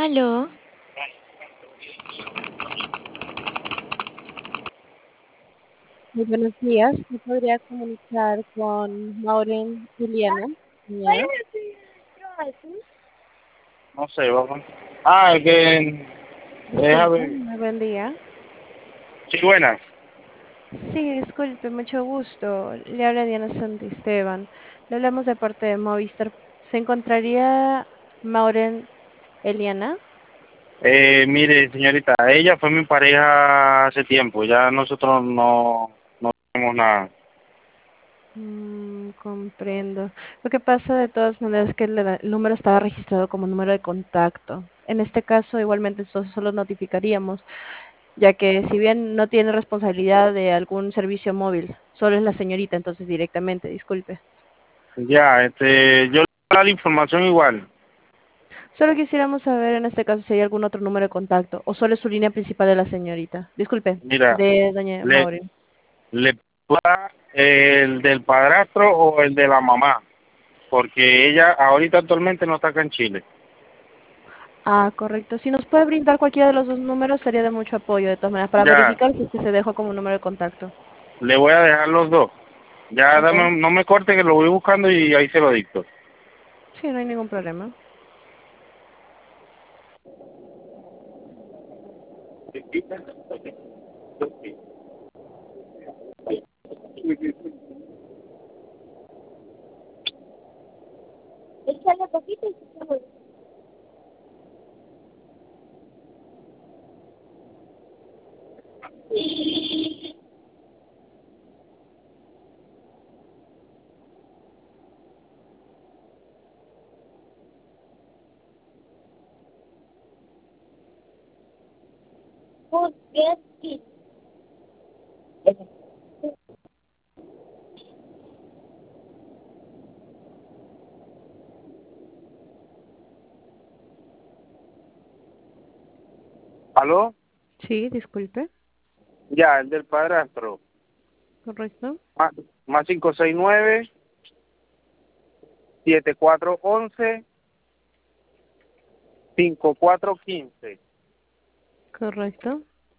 Aló, Muy buenos días. ¿Me podría comunicar con Maureen Juliana Piñeda? No sé, vamos. Ah, que deja Disculpe, ver. muy buen día. Sí, buenas. Sí, disculpe, mucho gusto. Le habla Diana Santisteban. Le hablamos de parte de Movistar. ¿Se encontraría Maureen Eliana? Mire, señorita, ella fue mi pareja hace tiempo. Ya nosotros no tenemos nada. Comprendo. Lo que pasa de todas maneras es que el número estaba registrado como número de contacto. En este caso, igualmente, nosotros solo notificaríamos, ya que si bien no tiene responsabilidad de algún servicio móvil, solo es la señorita, entonces directamente, disculpe. Ya, yo le voy a dar la información igual. Solo quisiéramos saber en este caso si hay algún otro número de contacto o solo es su línea principal de la señorita. Disculpe, Mira, de doña le, Maureen. le puedo dar el del padrastro o el de la mamá, porque ella ahorita actualmente no está acá en Chile. Ah, correcto. Si nos puede brindar cualquiera de los dos números sería de mucho apoyo, de todas maneras, para Ya, verificar si es que se dejó como número de contacto. le voy a dejar los dos. Ya, Ok. no me corte que lo voy buscando y ahí se lo dicto. Sí, no hay ningún problema. échale poquito y se fue. Juguete. ¿Aló? Sí, disculpe. Ya, el del padrastro. Correcto. Más 569-7411-5415. Correcto.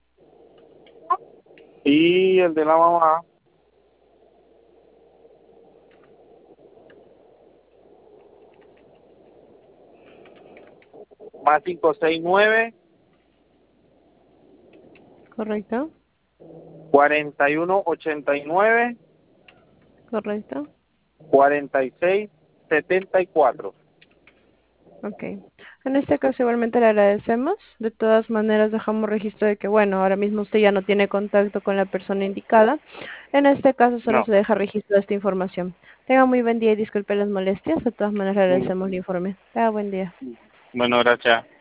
Y el de la mamá, más Correcto. 569-4189, Correcto. 4674. Ok. En este caso igualmente le agradecemos. De todas maneras dejamos registro de que, bueno, ahora mismo usted ya no tiene contacto con la persona indicada. En este caso solo No. se deja registro de esta información. Tenga muy buen día y disculpe las molestias. De todas maneras le agradecemos el informe. Tenga buen día. Bueno, gracias.